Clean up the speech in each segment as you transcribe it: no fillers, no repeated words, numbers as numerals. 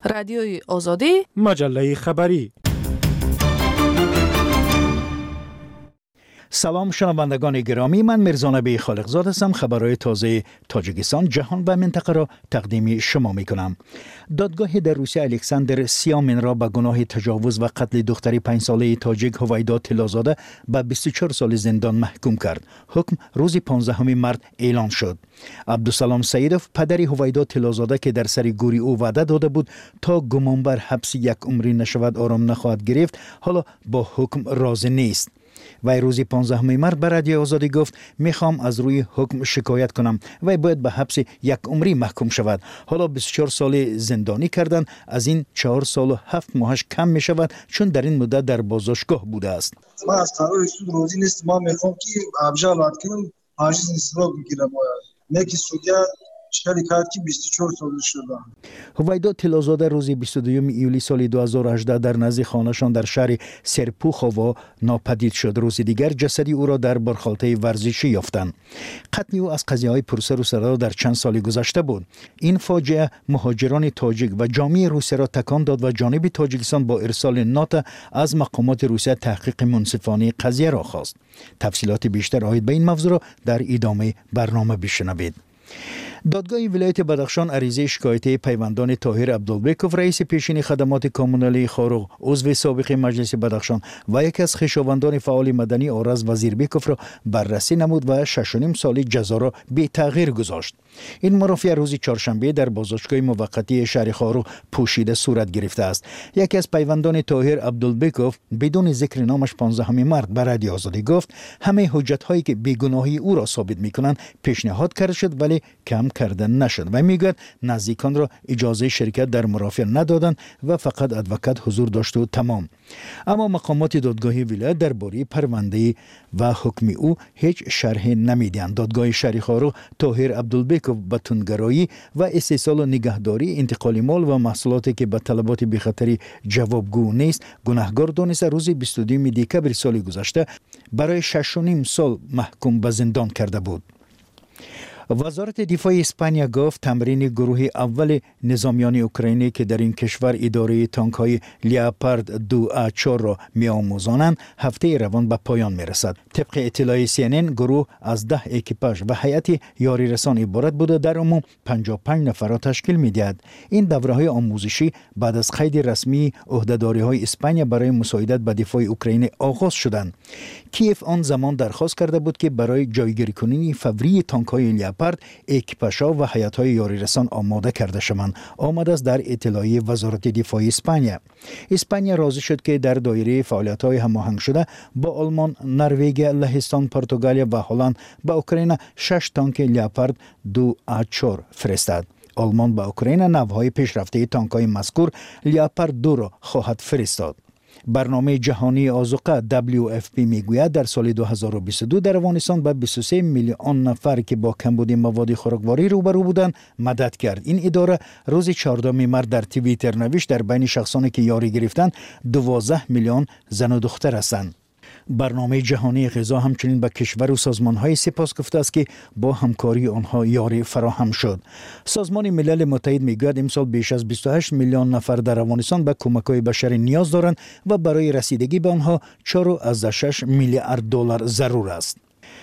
رادیوی آزادی، مجله خبری. سلام شنوندگان گرامی، من میرزانبی خالقزاد هستم. خبرهای تازه تاجیکستان، جهان و منطقه را تقدیم شما می کنم. دادگاه در روسیه الکساندر سیامین را به گناه تجاوز و قتل دختری 5 ساله تاجیک هویدا طلازاده به 24 سال زندان محکوم کرد. حکم روز 15 مارس اعلان شد. عبدالسلام سیدوف پدر هویدا طلازاده که در سر گوری او وعده داده بود تا گمانبر حبس 1 عمری نشود آرام نخواهد گرفت، حالا با حکم راضی نیست. وی روز 15 مارس به رادیو آزادی گفت میخوام از روی حکم شکایت کنم. وی باید به حبس 1 عمری محکوم شود. حالا 24 سال زندانی کردن از این 4 سال و 7 ماهش کم می شود چون در این مدت در بازداشتگاه بوده است. ما از قرار سود راضی نیست. ما میخوام که ابجال کنم عاجز استراق بگیرم. نکی سودیا شکلی کرد که 24 سال شده. هویدا طلازاده روز 22 ایولی سال 2018 در نزد خانه‌شان در شهر سرپوخووا ناپدید شد. روز دیگر جسدی او را در برخالطه ورزشی یافتند. قتل او از قضیه‌های پرسر و صدا در چند سال گذشته بود. این فاجعه مهاجران تاجیک و جامعه روسیه را تکان داد و جانب تاجیکستان با ارسال نات از مقامات روسیه تحقیق منصفانه قضیه را خواست. تفصیلات بیشتر آید به این موضوع را در ادامه برنامه بشنوید. دادگاه ولایت بدخشان عریضه شکایتی پیوندان طاهر عبدالبیکوف رئیس پیشین خدمات کامونالی خاروغ، عضو سابق مجلس بدخشان و یکی از خویشاوندان فعال مدنی آرز وزیربیکوف را بررسی نمود و 6.5 سال جزا را بی تغییر گذاشت. این مرافعه روز چهارشنبه در بازداشتگاه موقتی شهر خاروغ پوشیده صورت گرفته است. یکی از پیوندان طاهر عبدالبیکوف بدون ذکر نامش 15 مارس به رادیو آزادی گفت همه حجت هایی که بیگناهی او را ثابت میکنند پیشنهاد کرده شد ولی کم کردن نشد و میگوید نزدیکان را اجازه شرکت در مرافعه ندادند و فقط ادوکات حضور داشت و تمام. اما مقامات دادگاه ولایت درباره پرونده و حکم او هیچ شرح نمیدهند. دادگاه شهر خاروغ طاهر عبدالبیکوف به تندگرایی و استحصال و نگهداری انتقال مال و محصولاتی که به طلبات بی‌خطری جوابگو نیست گناهکار دانسته روز 22 دکبر سال گذشته برای 6.5 سال محکوم به زندان کرده بود. وزارت دفاع اسپانیا گفت تمرین گروه اول نظامیان اوکراینی که در این کشور اداره تانک‌های لیاپارد 2A4 را می‌آموزانند هفته روان به پایان می‌رسد. طبق اطلاع CNN گروه از 10 اکیپاژ و هیئت یاری رسان عبارت بوده در عموم 55 نفر را تشکیل می‌دهد. این دوره‌های آموزشی بعد از قید رسمی عهده‌داری‌های اسپانیا برای مساعدت به دفاع اوکراین آغاز شدند. کیف آن زمان درخواست کرده بود که برای جایگیری کننی فوری تانک‌های لیاپارد اکیپاژها و هیئت‌های یاری رسان آماده کرده شوند. آمده است در اطلاعیه وزارت دفاع اسپانیا. اسپانیا راضی شد که در دایره فعالیت‌های هماهنگ شده با آلمان، نروژ، لهستان، پرتغال و هلند به اوکراین 6 تانک لیاپارد 2A4 فرستاد. آلمان به اوکراین نوع‌های پیشرفته تانک‌های مذکور لیاپارد 2 را خواهد فرستاد. برنامه جهانی آذوقه WFP میگوید در سال 2022 در افغانستان به 23 میلیون نفر که با کمبود مواد خوراکواری روبرو بودند مدد کرد. این اداره روز 14 مارس در توییتر نوشت در بین شخصانی که یاری گرفتند 12 میلیون زن و دختر هستند. برنامه جهانی غذا همچنین به کشور و سازمان‌های سپاس گفته است که با همکاری آنها یاری فراهم شد. سازمان ملل متحد میگوید امسال بیش از 28 میلیون نفر در افغانستان به کمک‌های بشری نیاز دارند و برای رسیدگی به آنها 4.6 میلیارد دلار ضرور است.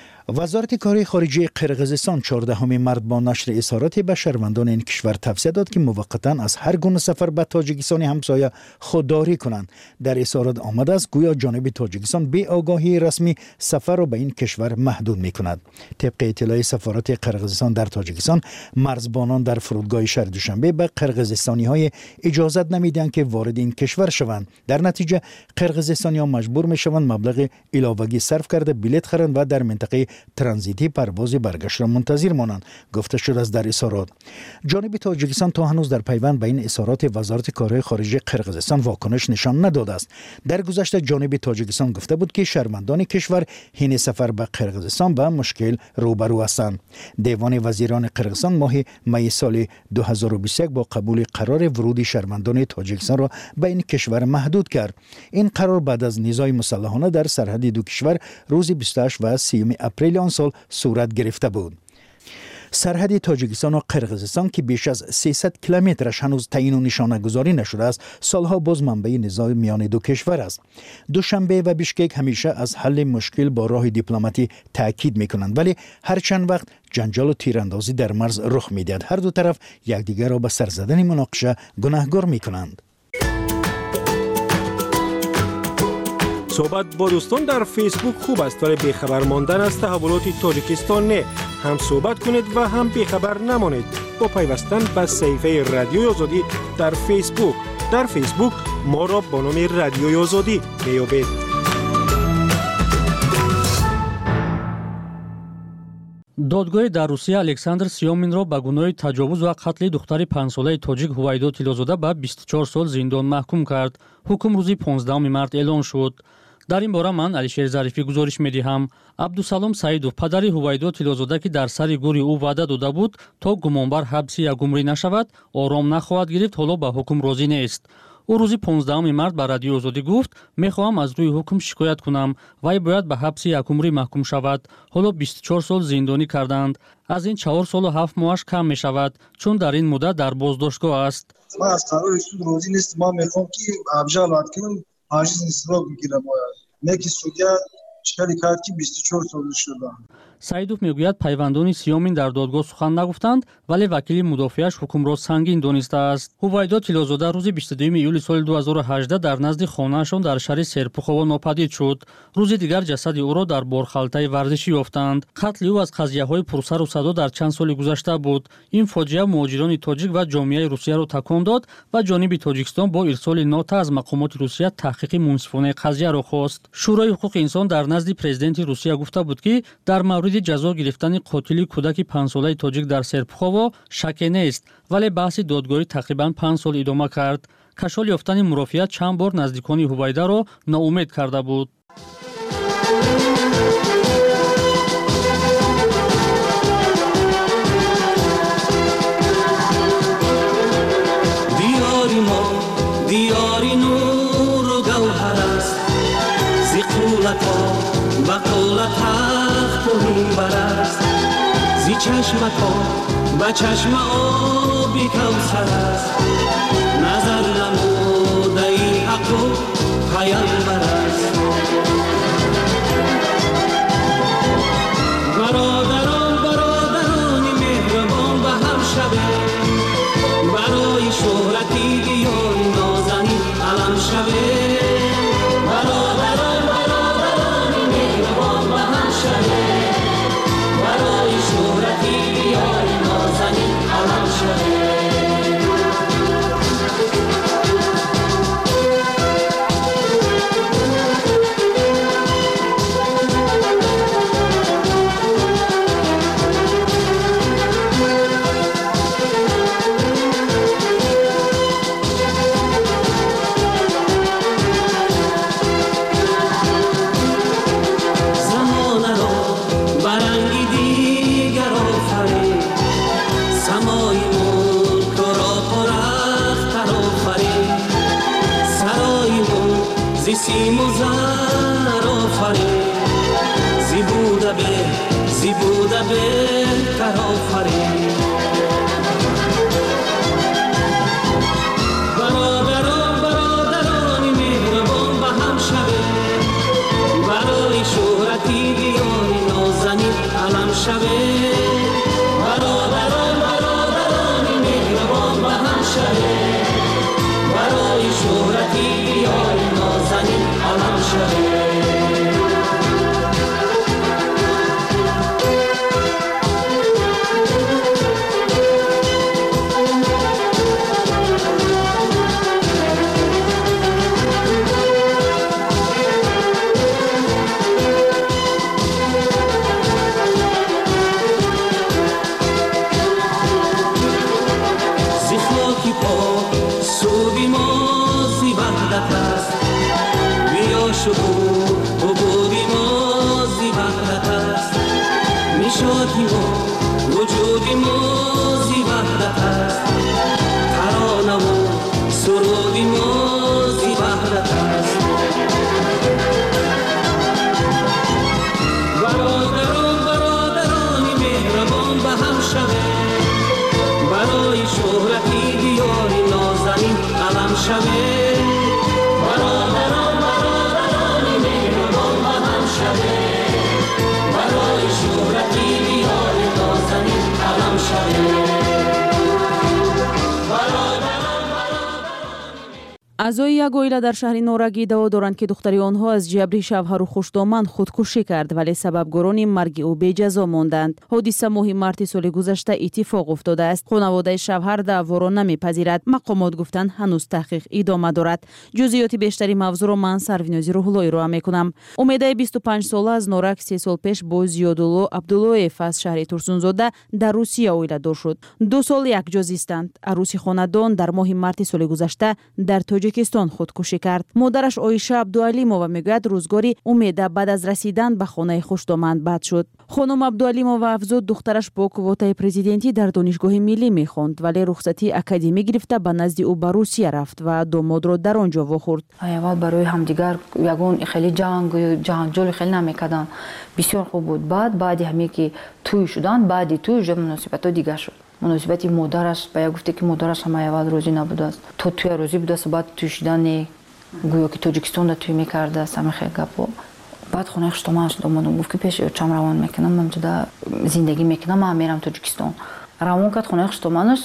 وزارت کار خارجه قرقیزستان 14 مارس با نشر اظهارات به شهروندان این کشور توصیه داد که موقتا از هر گونه سفر به تاجیکستان همسایه خودداری کنند. در اظهارات آمده است گویا جانب تاجیکستان بی آگاهی رسمی سفر را به این کشور محدود می‌کند. طبق اطلاع سفارت قرقیزستان در تاجیکستان مرزبانان در فرودگاه شهر دوشنبه به قرقیزستانی‌های اجازه نمیدهند که وارد این کشور شوند. در نتیجه قرقیزستانی‌ها مجبور می‌شوند مبلغ علاوه‌ای صرف کرده بلیط خرند و در منطقه ترانزیتی پرواز برگشت را منتظر مانند، گفته شده است در اظهارات. جانب تاجیکستان تا هنوز در پیوند به این اظهارات وزارت کارهای خارجه قرقیزستان واکنش نشان نداده است. در گذشته جانب تاجیکستان گفته بود که شهروندان کشور حین سفر به قرقیزستان به مشکل روبرو هستند. دیوان وزیران قرقیزستان ماه می سال 2021 با قبول قرار ورود شهروندان تاجیکستان را به این کشور محدود کرد. این قرار بعد از نزاع مسلحانه در سرحد دو کشور روز 28 و 30 اپریل آن سال صورت گرفته بود. سرحد تاجیکستان و قرقیزستان که بیش از 300 کیلومترش هنوز تعیین و نشانه گذاری نشده است، سالها باز منبع نزاع میان دو کشور است. دوشنبه و بیشکک همیشه از حل مشکل با راه دیپلماتی تاکید میکنند، ولی هر چند وقت جنجال و تیراندازی در مرز رخ میدهد. هر دو طرف یکدیگر را به سر زدن مناقشه گناهکار میکنند. صحبت با دوستان در فیسبوک خوب است، ولی بیخبر ماندن از تحولات تاجیکستان نه. هم صحبت کنید و هم بیخبر نمانید با پیوستن به صفحه رادیوی آزادی در فیسبوک. در فیسبوک ما را با نام رادیوی آزادی میابید. دادگاه در روسیه الکساندر سیومینро ба гуноҳи таҷовуз ва қатли духтари 5 солаи тоҷик ҳувайдо тилозода ба 24 сол зиндон маҳкум кард. ҳукм рӯзи 15 март эълон шуд. дар ин бора ман Алишер Зарифӣ гузориш медиҳам. Абдусалом Саидов, падари ҳувайдо тилозода, ки дар сари гури ӯ ваъда дода буд то гумонбар ҳабси ягумрӣ нашавад, ором нахоҳад гирифт, ҳоло ба ҳукм розӣ нест. ӯ рӯзи 15 март ба Радиои Озодӣ гуфт: мехоҳам аз рӯи ҳукм шикоят кунам. Вай бояд ба ҳабси якумрӣ маҳкум шавад. ҳоло 24 сол зиндонӣ карданд. аз ин 4 солу 7 моҳаш кам мешавад, чун дар ин муддат дар боздоштгоҳ аст. ман аз қарори суд розӣ нестам. ман мехоҳам ки абжалат кунам, аҷиз истироҳ бигирам. неки судя шикали кард ки 24 сол шудам. Саидов мегӯяд пайвандони Сиёмин дар додгоҳ сухан нагуфтанд, вале вакили мудофиааш ҳукмро сангин донистааст. ҳувайдо тилозода рӯзи 22 июли соли 2018 дар назди хонаашон дар шаҳри Серпухово нопадид шуд. рӯзи дигар ҷасади ӯро дар борхалтаи варзишӣ ёфтанд. қатли ӯ аз қазияҳои пурсару садо дар чанд соли гузашта буд. ин фоҷиа муҳоҷирони тоҷик ва ҷомеаи Русияро такон дод ва ҷониби Тоҷикистон бо ирсоли нота аз мақомоти Русия таҳқиқи мунсифонаи қазияро хост. шӯрои ҳуқуқи инсон дар назди президенти Русия гуфта буд, ки дар мавриди ҷазо гирифтани қотили кӯдаки 5 солаи тоҷик дар Серпухово шаке нест, вале баҳси додгоҳӣ тақрибан 5 сол идома кард. кашол ёфтани мурофиат чанд бор наздикони ҳувайдаро ноумед карда буд. диёри нуру гавҳар аст, зиқулато бақула тахту минбар аст, зи чашмато ба чашма оби кавсар аст, назар намудаи ҳаққу пайғамбар аст. бародарон бародарони меҳрабон ба ҳам шавед, барои шӯҳрати диёри нозанин алам шавед. бародарон бародарони меҳрабон ба ҳам шавед, барои шӯҳрати диёри нозанин алам шавед. سیمو زر آفرید، زیبوده بهتر آفرید. برادرانی مهربان به هم شوید، برای شهرتی دیاری نازنین علم شوید. برادرانی مهربان به هم شوید، برای شهرتی دیاری نازنین علم هم شوه برادران برادران مهربان با هم شوه برای شهرتی دیار نازنین علم شوه اعضای یک اویله در شهر نورگ ادعا دارند که دختری آنها از جبری شوهر خوشدامن خودکشی کرد ولی سببگران مرگ او بی جزا ماندند. حادثه ماه مارت سال گذشته اتفاق افتاده است. خانواده شوهر دعوا را نمیپذیرد. مقامات گفتند هنوز تحقیق ادامه دارد. جزئیات بیشتری موضوع را من سروینازی روح‌اللهی ارائه میکنم. امیده 25 ساله از نورگ 3 سال پیش با زیادالله عبداللهیف از شهر ترسونزاده در روسیه اویله دار شد. 2 سال یک جا زیستند. عروسی خانه‌دان در ماه مارت سال گذشته در تاجیکستان خودکشی کرد. مادرش عایشه عبدالعلیمووا میگوید روزگاری امیده بعد از رسیدن به خانه خوشدامن بد شد. خانم عبدالعلیمووا افزود دخترش با قوت پرزیدنتی در دانشگاه ملی میخواند ولی رخصتی اکادمی گرفته به نزد او به روسیه رفت و داماد را در آنجا واخورد. اول برای همدیگر یگان خیلی جنجال خیلی نمیکردن. بسیار خوب بود. بعد همین که توی شدن بعد توی مناسبت دیگه شد. مناسبتی مادرش به گفته که مادرش هم اول روزی نبوده است. تو توی روزی بوده است بعد توی شدن گویا که تاجیکستان را توی میکرده است همه خیلی گپ. بعد خونه خشتمان شد اومدم گفت که پیش چم روان میکنم من جدا زندگی میکنم من میرم تاجیکستان. روان کرد خونه خشتمانش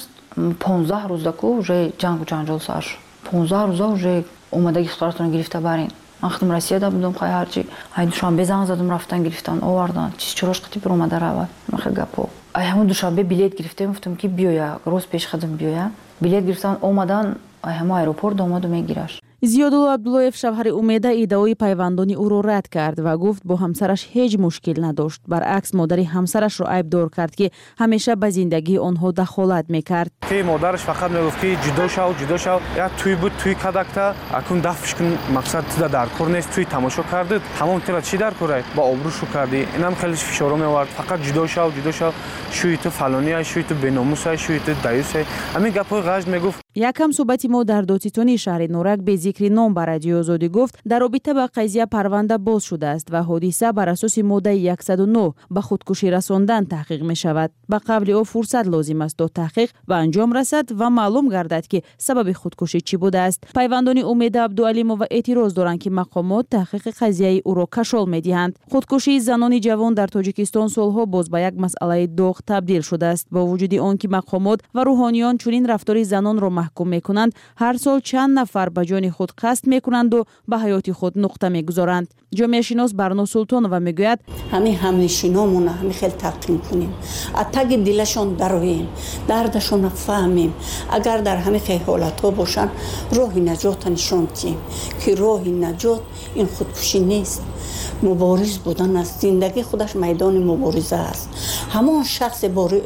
15 روز دکو جای جنگ و جنجال سر شد. 15 روز جای اومده دخترتون گرفته برین. من خودم رسیده بودم خیلی هرچی های دوشنبه زنگ زدم رفتن گرفتن آوردن چراش قطعی پر اومده رود خیلی گپو همون دوشنبه بلیط گرفتم گفتم که بیایا روز پیش خودم بیایا بلیط گرفتن اومدن همون آیروپورت اومد و میگیرش. زیادالله عبداللهیف شوهر امیده ادعای پیوندانی او را رد کرد و گفت با همسرش هیچ مشکل نداشت. برعکس مادر همسرش را عیبدار کرد که همیشه به زندگی آنها دخالت میکرد. که مادرش فقط میگفت که جدا شو یا توی بود توی کدکتا اكون دفش کن مقصد تو در کار نیست توی تماشا کردید همون طرف چی در کاره با آبروشو کردی اینم خیلی فشار میآورد فقط جدا شو شوی تو فلانی شوی تو بناموس شوی تو دایوس همین گپای غژ میگفت. یکم صحبت ما در دادستانی شهر نورگ به ذکر نام بر رادیو آزادی گفت در رابطه با قضیه پرونده باز شده است و حادثه بر اساس ماده 109 به خودکشی رساندن تحقیق می شود. به قبل او فرصت لازم است تا تحقیق و انجام رسد و معلوم گردد که سبب خودکشی چی بوده است. پیوندان امید عبدالعلیمووا اعتراض دارند که مقامات تحقیق قضیه او را کشال می دهند. خودکشی زنان جوان در تاجیکستان سالها باز به یک مسئله داغ تبدیل شده است. با وجود آنکه مقامات و روحانیان چنین رفتار زنان را محکوم میکنند هر سال چند نفر به جان خود قصد میکنند و به حیات خود نقطه میگذارند. جامعه شناس برنا سلطانووا میگوید همنشینامون همین خیلی تقدیم کنیم اتگ دلشون درویم دردشون فهمیم اگر در همین خیلی حالت ها باشن راه نجات نشون دهیم که راه نجات این خودکشی نیست مبارز بودن است زندگی خودش میدان مبارزه است همون شخص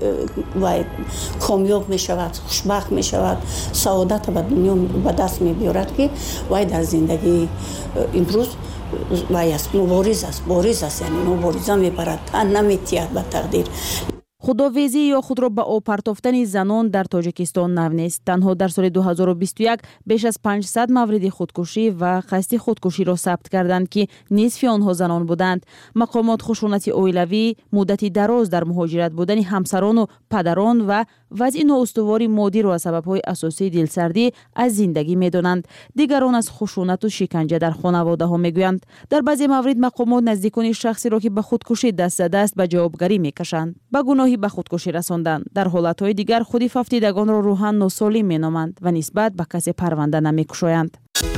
کامیاب می شود خوشبخت می شود سعادت به دنیا به دست می بیارد که وای در زندگی امروز وای است مبارز است یعنی مبارزه می برد تن نمیتید به تقدیر. خداویزی یا خود را به آب پرتافتن زنان در تاجیکستان نو نیست. تنها در سال 2021 بیش از 500 مورد خودکشی و قصد خودکشی را ثبت کردند که نصف آنها زنان بودند. مقامات خشونت اویلوی مدتی دراز در مهاجرت بودن همسران و پدران و وضع نااستواری مادی را از سبب‌های اساسی دلسردی از زندگی می‌دانند. دیگران از خشونت و شکنجه در خانواده‌ها می‌گویند. در بعضی موارد مقامات نزدیکان شخصی را که به خودکشی دست زده است به جوابگری می‌کشند. به گناهی به خودکشی رساندن. در حالت‌های دیگر خودی ففتیدگان را روحاً ناسالم می‌نامند و نسبت به کسی پرونده نمی‌کشایند.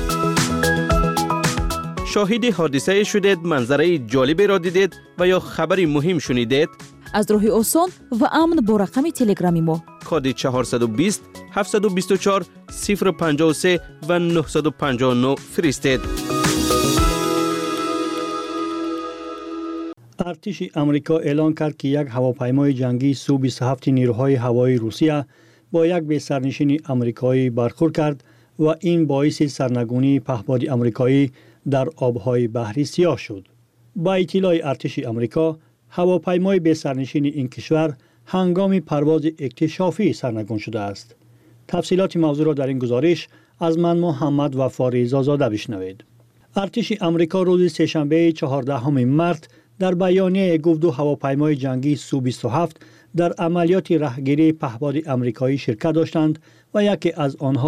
شاهد حادثه شدید، منظره جالبی را دیدید و یا خبری مهم شنیدید؟ از راه آسان و امن با رقم تلگرامی ما کد 420 724 053 و 959 فرستید. ارتش آمریکا اعلان کرد که یک هواپیمای جنگی سو 27 نیروهای هوایی روسیه با یک بی‌سرنشین آمریکایی برخورد کرد و این باعث سرنگونی پهپاد آمریکایی در آبهای بحری سیاه شد. با اطلاع ارتش آمریکا، هواپیمای بی‌سرنشین این کشور هنگام پرواز اکتشافی سرنگون شده است. تفصیلات موضوع را در این گزارش از من محمد وفا ریزازاده بشنوید. ارتش آمریکا روز سه‌شنبه 14 مارس در بیانیه گفت دو هواپیمای جنگی سو 27 در عملیات رهگیری پهپاد آمریکایی شرکت داشتند و یکی از آنها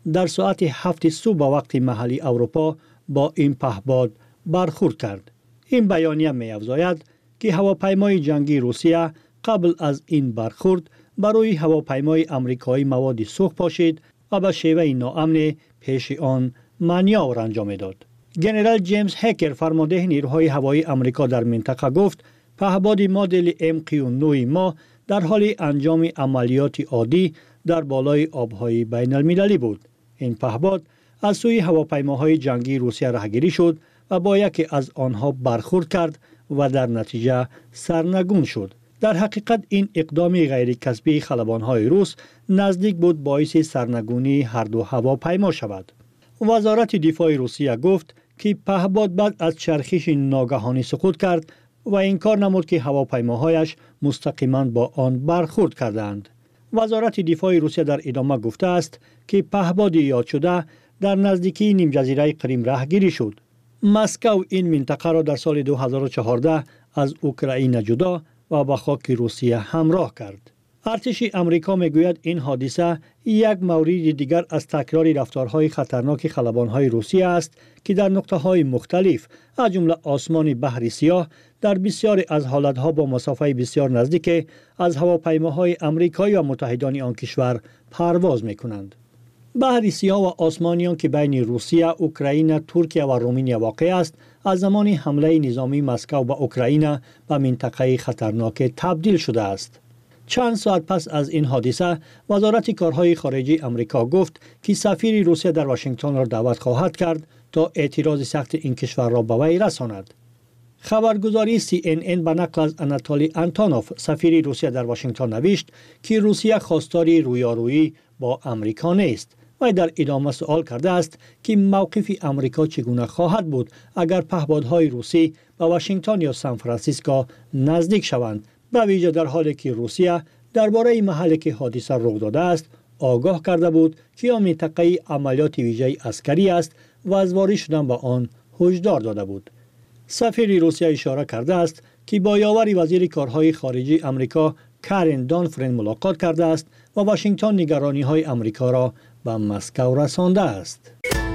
در ساعت 7 صبح به وقت محلی اروپا با این پهپاد برخورد کرد. این بیانیه می‌افزاید که هواپیمای جنگی روسیه قبل از این برخورد برای هواپیمای آمریکایی مواد سوخت پاشید و به شیوه ناامن پیش آن مانور انجام داد. جنرال جیمز هکر فرمانده نیروهای هوایی آمریکا در منطقه گفت پهپاد مدل MQ-9 ما در حال انجام عملیات عادی در بالای آبهای بین المللی بود. این پهپاد از سوی هواپیماهای جنگی روسیه راهگیری شد و با یکی از آنها برخورد کرد و در نتیجه سرنگون شد. در حقیقت این اقدام غیر کسبی خلبانهای روس نزدیک بود باعث سرنگونی هر دو هواپیما شود. وزارت دفاع روسیه گفت که پهپاد بعد از چرخش ناگهانی سقوط کرد و انکار نمود که هواپیماهایش مستقیما با آن برخورد کردند. وزارت دفاع روسیه در ادامه گفته است که پهپاد یاد شده در نزدیکی نیم جزیره کریم راهگیری شد. مسکو این منطقه را در سال 2014 از اوکراین جدا و با خاک روسیه همراه کرد. ارتش امریکا میگوید این حادثه یک مورد دیگر از تکرار رفتارهای خطرناک خلبانهای روسیه است که در نقطه‌های مختلف از جمله آسمان بحر سیاه در بسیاری از حالتها با مسافه بسیار نزدیک از هواپیماهای امریکایی و متحدان آن کشور پرواز می‌کنند. بحر سیاه و آسمانیان که بین روسیه، اوکراین، ترکیه و رومانیا واقع است، از زمان حمله نظامی مسکو به اوکراین به منطقه خطرناک تبدیل شده است. چند ساعت پس از این حادثه، وزارت کارهای خارجه امریکا گفت که سفیر روسیه در واشنگتن را دعوت خواهد کرد تا اعتراض سخت این کشور را به وی رساند. خبرگزاری CNN به نقل از آناتولی آنتونوف سفیر روسیه در واشنگتن نوشت که روسیه خواستار رویارویی با امریکا نیست و در ادامه سوال کرده است که موقف امریکا چگونه خواهد بود اگر پهپادهای روسی به واشنگتن یا سان فرانسیسکو نزدیک شوند، به ویژه در حالی که روسیه درباره محلی که حادثه رخ داده است آگاه کرده بود که آن منطقه عملیات ویژه عسکری است و از وارد شدن به آن هشدار داده بود. سفیر روسیه اشاره کرده است که با یاور وزیر کارهای خارجه امریکا کارین دانفرین ملاقات کرده است و واشنگتن نگرانی‌های امریکا را به مسکو رسانده است.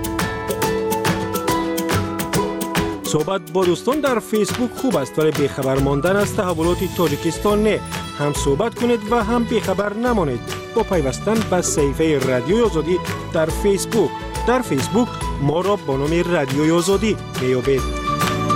صحبت با دوستان در فیسبوک خوب است ولی بیخبر ماندن از تحولات تاجیکستان نه. هم صحبت کنید و هم بیخبر نمانید با پیوستن به صفحه رادیوی آزادی در فیسبوک. در فیسبوک ما را با نام رادیوی آزادی میابید.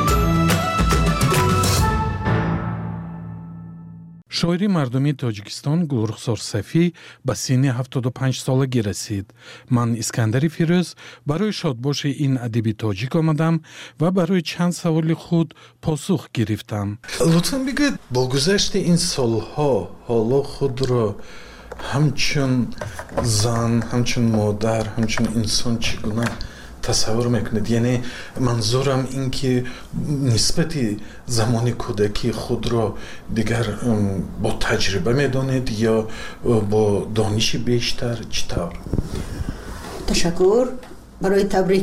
شاعری مردمی تاجیکستان گلرخسار صفی به سن 75 سالگی رسید. من اسکندر فیروز برای شادباش این ادیب تاجیک آمدم و برای چند سوال خود پاسخ گرفتم. لطفاً بگوید با گذشت این سالها حالا خود را همچون زن، همچون مادر، همچون انسان چگونه تصور میکنید؟ یعنی منظورم این که نسبت زمان کودکی خود را دیگر با تجربه میدانید یا با دانش بیشتر؟ چطور؟ تشکر برای تبریک.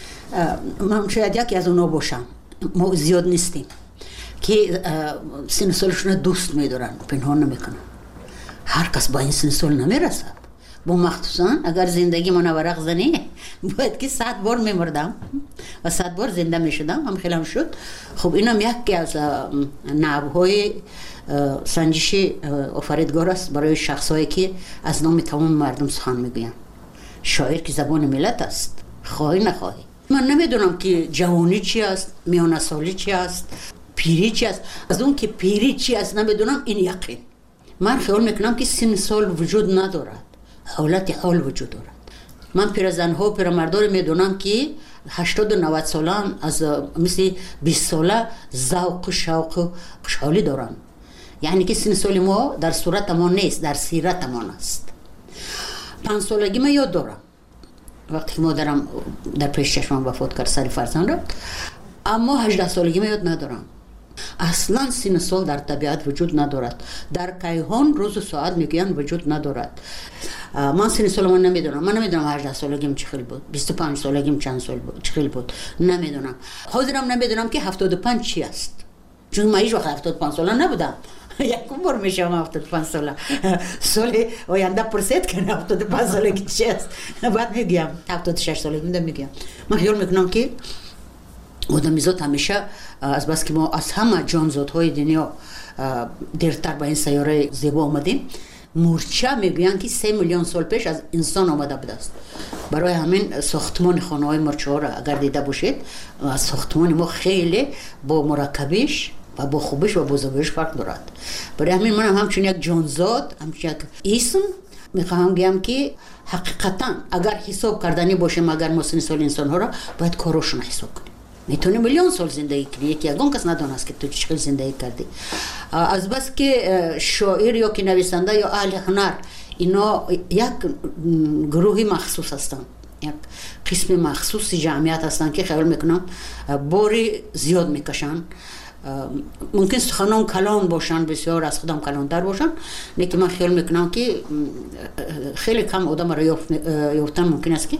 من شاید یکی از اونا باشم، ما زیاد نیستیم که سن سالشون دوست میدارن، پنهان نمیکنن. هر کس با این سن سال نمیرسد. با مخصوصا اگر زندگی من ورق زنی باید که 100 بار میمردم و 100 بار زنده میشدم، هم خیلی هم شد. خب اینم یکی از نحوهای سنجش آفریدگار است برای شخصایی که از نام تمام مردم سخن میگوین. شاعر که زبان ملت است، خواهی نخواهی. من نمیدونم که جوانی چی است، میانه سالی چی است، پیری چی است. از اون که پیری چی است نمیدونم، این یقین. من خیال میکنم که سن سال وجود ندارد، حالت حال وجود دارد. من پیرزنها و پیرمردان میدونم که 80 و 90 سالان از مثل 20 ساله ذوق و شوق و خوشحالی دارن. یعنی که سن سال ما در صورت ما نیست، در سیرت ما است. 5 سالگی من یاد دارم وقتی که مادرم در پیش چشمم وفات کرد، سر فرزند را. اما 18 سالگی من یاد ندارم. اصلا سن سال در طبیعت وجود ندارد. در کیهان روز و ساعت میگویند وجود ندارد. من سن سال من نمیدونم. من نمیدونم 18 سالگیم چه خیلی بود، 25 سالگیم چند سال بود، چه خیلی بود، نمیدونم. حاضرم نمیدونم که 75 چی است، چون من هیچ وقت 75 ساله نبودم. یکم بار میشم 75 ساله سال آینده پرسید که 75 سالگی چی است بعد میگم 76 سالگی میگم من خیال میکنم که آدمیزاد همیشه از بس که ما از همه جانزادهای دنیا دیرتر به این سیاره زیبا آمدیم مورچه میگویند که 3 میلیون سال پیش از انسان آمده بوده است برای همین ساختمان خانه های مورچه ها را اگر دیده باشید ساختمان ما خیلی با مرکبیش و با خوبش و بزرگیش فرق دارد برای همین من همچون یک جانزاد همچون یک اسم میخواهم بگم که حقیقتا اگر حساب کردنی باشیم اگر ما سن سال انسان ها را باید کارشون حساب کنیم میتونی میلیون سال زندگی کنی یکی یگان کس ندانست که تو چقدر زندگی کردی از بس که شاعر یا که نویسنده یا اهل هنر اینا یک گروهی مخصوص هستند یک قسم مخصوصی جمعیت هستند که خیال میکنم باری زیاد میکشن ممکن سخنان کلان باشن بسیار از خودم کلانتر باشن لیکن من خیال میکنم که خیلی کم آدم را یافتن ممکن است که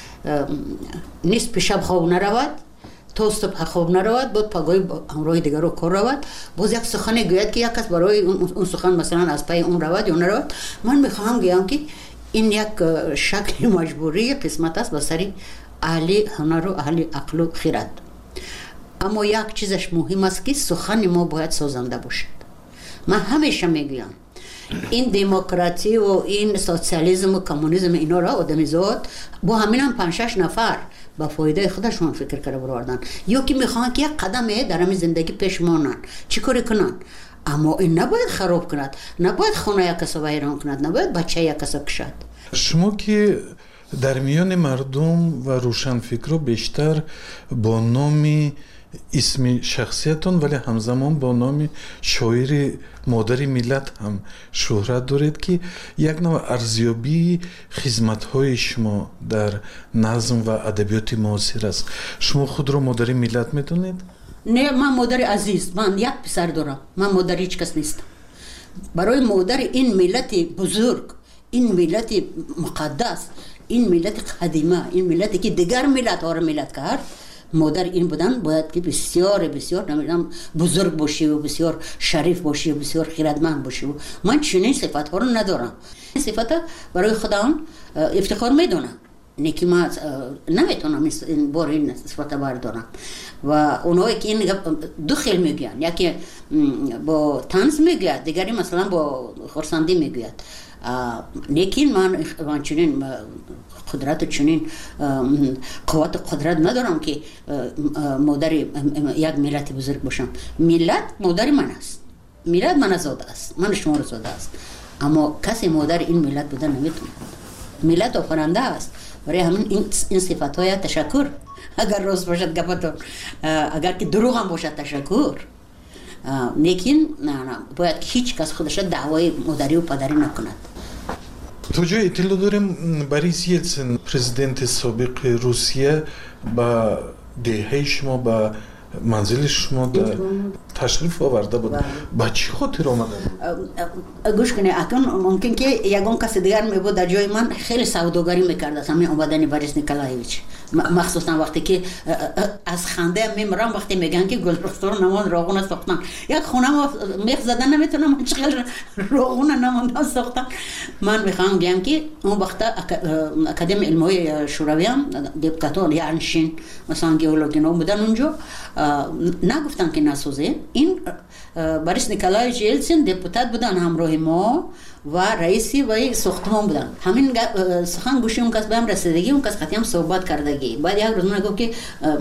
نصف شب خواب نرود تا صبح خواب نرود بود پگاهی همراه دیگر رو کار رود باز یک سخن گوید که یک کس برای اون سخن مثلا از پای اون رود یا نرود من میخواهم گویم که این یک شکل مجبوری قسمت است به سری اهل هنر و اهل عقل و خرد اما یک چیزش مهم است که سخن ما باید سازنده باشد من همیشه میگویم این دموکراسی و این سوسیالیسم و کمونیسم اینا را آدمیزاد با همین هم 5-6 نفر با فایده خودشون فکر کرده بردن یا که میخوان که یک قدم در همین زندگی پیش مانن چی کاری کنن اما این نباید خراب کند نباید خونه یک کس ویران کند نباید بچه یک کس کشد شما که در میان مردم و روشنفکرها بیشتر با نام اسم شخصیتون ولی همزمان با نام شاعر مادر ملت هم شهرت دارید که یک نوع ارزیابی خدمت‌های شما در نظم و ادبیات معاصر است شما خود را مادر ملت میدونید؟ نه من مادر عزیز من یک پسر دارم من مادر هیچ کس نیستم برای مادر این ملت بزرگ این ملت مقدس این ملت قدیمه این ملتی که دیگر ملت ها را ملت کرد مادر این بودن باید که بسیار بسیار نمیدونم بزرگ باشی و بسیار شریف باشی و بسیار خیرتمند باشی و من چنین صفات ها رو ندارم این صفات برای خودم افتخار میدونم نیکی من نمیتونم این بار این صفات بردارم و اونایی که این دو خیل میگوین یکی با طنز میگوید دیگری مثلا با خرسندی میگوید لیکن من چنین قدرت چنین قوت قدرت ندارم که مادر یک ملت بزرگ باشم ملت مادر من است ملت من زاده است من شما را زاده است اما کسی مادر این ملت بودن نمیتونه ملت آفرینده است برای همین این صفات های تشکر اگر راست باشد گفتون اگر که دروغ هم باشد تشکر لیکن نه باید هیچ کس خودش دعوای مادری و پدری نکند تو جای اطلاع داریم بوریس یلتسن پرزیدنت سابق روسیه با دهه شما با منزل شما در تشریف آورده بود با چی خاطر آمده بود؟ گوش کنی اکنون ممکن که یگان کسی دیگر می بود در جای من خیلی سوداگری میکرد از همین آمدن بوریس نیکولایویچ مخصوصا وقتی که از خنده میمرم وقتی میگن که گلرختار نمان راغون ساختن یک خونه ما میخ زدن نمیتونم من چقدر راغون نمان ساختن من میخوام بگم که اون وقت اکادمی علمای شوروی هم دبکاتور یعنشین مثلا گئولوژینا بودن اونجا نگفتن که نسازه این بوریس نیکولایویچ یلتسن دپوتات بودن همراه ما و رئیسی و ساختمان بودن همین سخن گوشی اون کس به هم رسیدگی اون کس خطی هم صحبت کردگی بعد یک روز من گفت که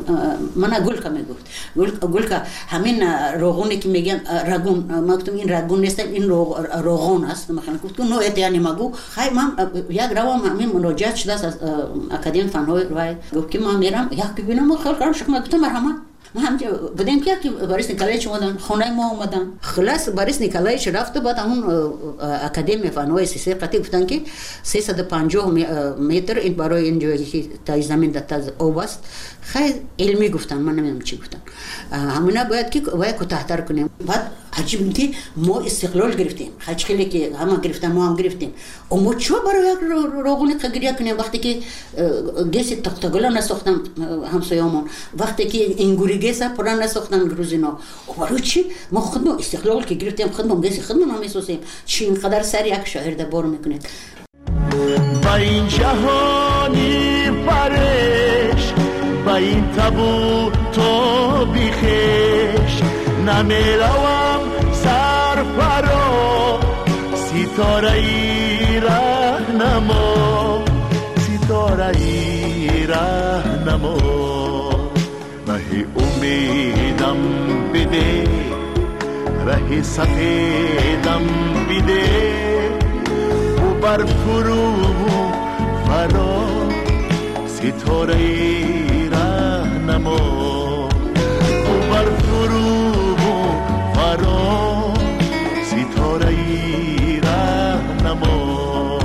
من گلکا میگفت گلکا همین روغونی که میگن رگون مکتوم این رگون نیست این روغون است مثلا گفت که نوعیت یعنی مگو خیلی من یک روام همین مراجعت شده از اکادمی فنهای و گفت که من میرم یک ببینم خیلی کارم شکم گفتم مرحمت ما هم بودیم که بوریس نیکولایویچ اومدن خونه ما اومدن خلاص بوریس نیکولایویچ رفت بعد اون اکادمی فنهای سیسی قطعی گفتن که 350 متر این برای این جایی که تا زمین تا آب است خیلی علمی گفتن من نمیدونم چی گفتن همینا باید که باید کوتاه‌تر کنیم بعد عجیب که ما استقلال گرفتیم خیلی که همه گرفتن ما هم گرفتیم اما چرا برای یک روغن قگریه کنیم وقتی که گس تقتگلا نساختم همسایه‌مون وقتی که انگوری گس پران نساختن گروزینا برای چی ما خودمون استقلال که گرفتیم خودمون گس خودمون میسازیم چی اینقدر سر یک شاعر دبار میکنید با این جهانی پرش با این تابو تو بیخش نمیروم سرفرا ستاره ای راهنما ستاره ای راهنما راه امیدم بده راه سفیدم بده و بر فرو فرا ستاره ای راهنما و بر فرو فرا ستاره ای راهنما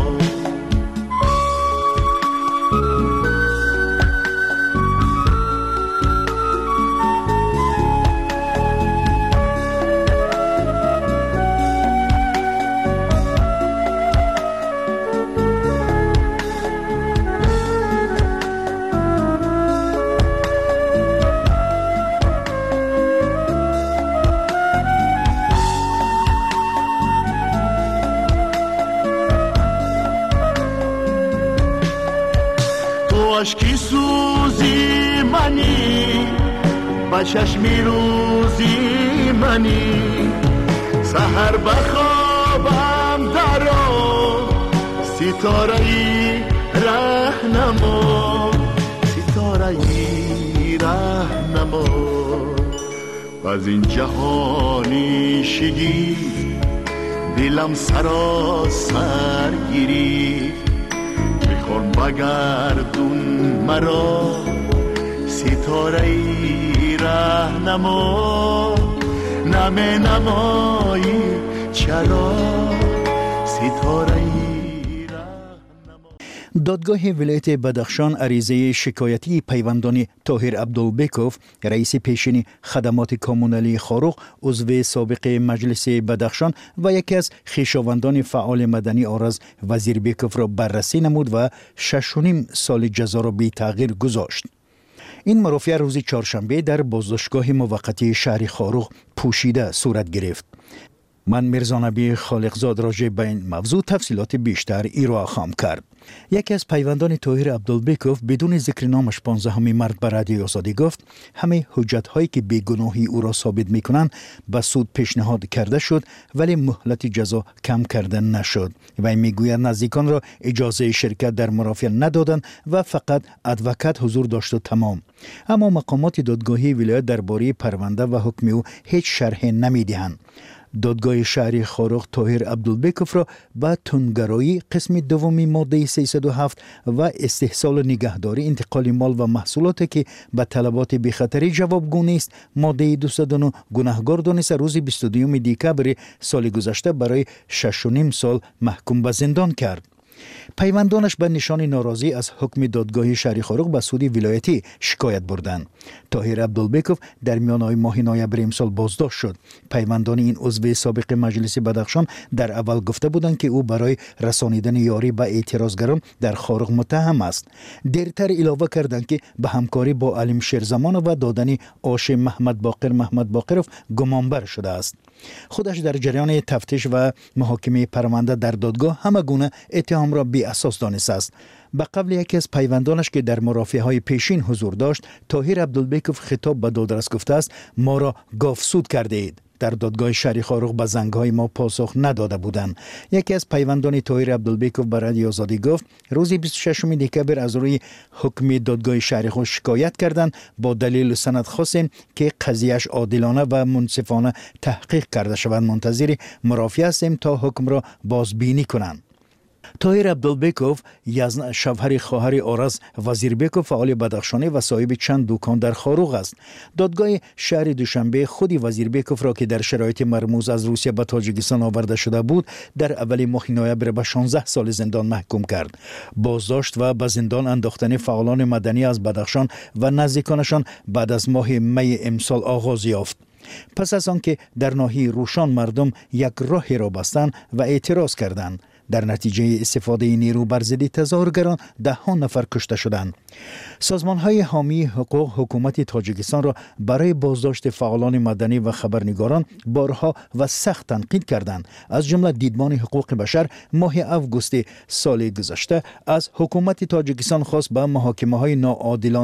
عشقی سوزی منی با چشمی روزی منی سحر بخوابم درو ستاره ای راهنما ستاره ای راهنما از این جهانی شگی دلم سراسر گیری بگردون مرا ستاره ای راهنما نمی نمایی چرا ستاره ای دادگاه ولایت بدخشان عریضه شکایتی پیوندان طاهر عبدالبکوف رئیس پیشین خدمات کامونالی خاروق عضو سابق مجلس بدخشان و یکی از خویشاوندان فعال مدنی آرز وزیربکوف را بررسی نمود و 6.5 سال جزا را بی تغییر گذاشت. این مرافعه روز چهارشنبه در بازداشتگاه موقتی شهر خاروق پوشیده صورت گرفت. من میرزا نبی خالقزاد راجع به این موضوع تفصیلات بیشتر ایرا خواهم کرد. یکی از پیوندان طاهر عبدالبکوف بدون ذکر نامش 15 مرد به رادیوی آزادی گفت همه حجت هایی که بیگناهی او را ثابت میکنند به سود پیشنهاد کرده شد ولی مهلت جزا کم کرده نشد و میگوید نزدیکان را اجازه شرکت در مرافعه ندادند و فقط ادوکات حضور داشت و تمام. اما مقامات دادگاهی ولایت درباره پرونده و حکم او هیچ شرح نمیدهند. دادگاه شهر خاروق طاهر عبدالبکوف را با تندگرایی قسم دومی ماده 307 و استحصال نگهداری انتقال مال و محصولاتی که به طلبات بی‌خطری جوابگو نیست ماده 209 گناهکار دانسته روز 22 دکبر سال گذشته برای 6.5 سال محکوم به زندان کرد. پیوندانش به نشان ناراضی از حکم دادگاه شهر خاروق به سود ولایتی شکایت بردند. طاهر عبدالبکوف در میانه ماه نوامبر امسال بازداشت شد. پیوندان این عضو سابق مجلس بدخشان در اول گفته بودند که او برای رسانیدن یاری به اعتراضگران در خاروق متهم است. دیرتر علاوه کردند که به همکاری با علیم شیرزمان و دادن آش محمد باقرов گمانبر شده است. خودش در جریان تفتیش و محاکمه پرونده در دادگاه همه گونه اتهام را بی اساس دانسته است. به قبل یکی از پیوندانش که در مرافعه های پیشین حضور داشت طاهر عبدالبکوف خطاب به دادرس گفته است ما را گاوسود کرده اید. در دادگاه شهر خاروق به زنگ‌های ما پاسخ نداده بودند. یکی از پیوندان طاهر عبدالبکوف به رادیوی آزادی گفت روز 26 دکبر از روی حکم دادگاه شهر خود شکایت کردند با دلیل سند خواستیم که قضیهش عادلانه و منصفانه تحقیق کرده شود. منتظر مرافعه هستیم تا حکم را بازبینی کنند. طاهر عبدالبکوف شوهر خواهر آرز وزیربکوف فعال بدخشانی و صاحب چند دکان در خاروق است. دادگاه شهر دوشنبه خودی وزیربکوف را که در شرایط مرموز از روسیه به تاجیکستان آورده شده بود در اول ماه نوامبر به 16 سال زندان محکوم کرد. بازداشت و به زندان انداختن فعالان مدنی از بدخشان و نزدیکانشان بعد از ماه می امسال آغاز یافت. پس از آنکه در ناحیه روشان مردم یک راهی را بستند و اعتراض کردند در نتیجه استفاده نیرو بر ضد تظاهرگران ده‌ها نفر کشته شدند. سازمان‌های حامی حقوق حکومت تاجیکستان را برای بازداشت فعالان مدنی و خبرنگاران بارها و سخت تنقید کردند. از جمله دیدبان حقوق بشر ماه آگوست سال گذشته از حکومت تاجیکستان خواست به محاکمه‌های ناعادلانه